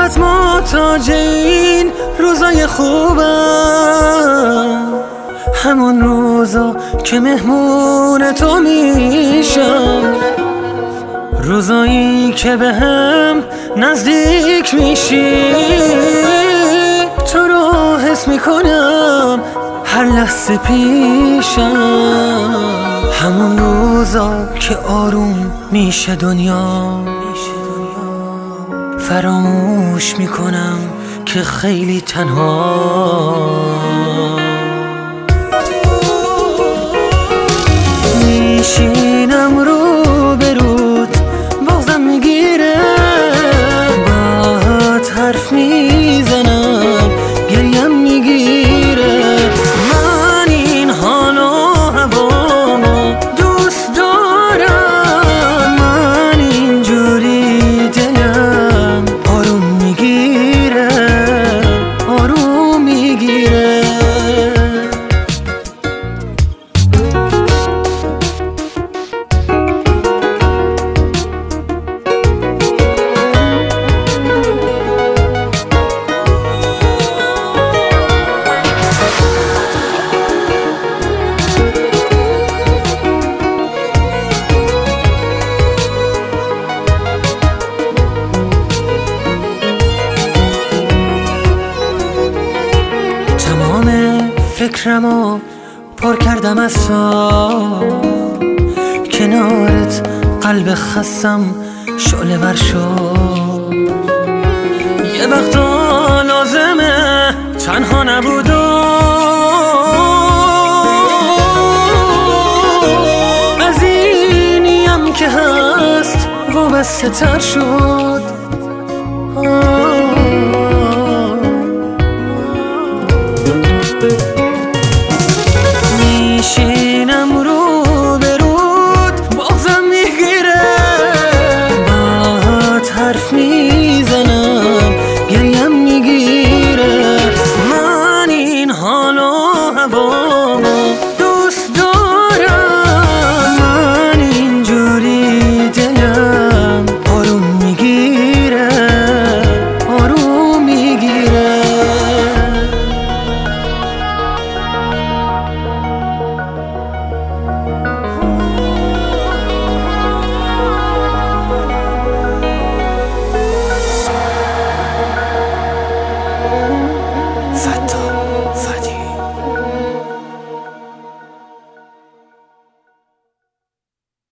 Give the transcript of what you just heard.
فقط محتاج این روزای خوبم، همون روزا که مهمون تو میشم، روزایی که به هم نزدیک میشی، تو رو حس میکنم هر لحظه پیشم، همون روزا که آروم میشه دنیا، فراموش میکنم که خیلی تنها، میشینم رو برود بازم میگیره، باهات حرف میزنم گریم میگیره، من این حال و هوامو دوست دارم، من اینجوری دلم آروم میگیره، آروم میگیره. فکرمو پر کردم از تو، کنارت قلب خستم شعله ور شد، یه وقتا لازمه تنها نبود و از اینیم که هست وابسته تر شد.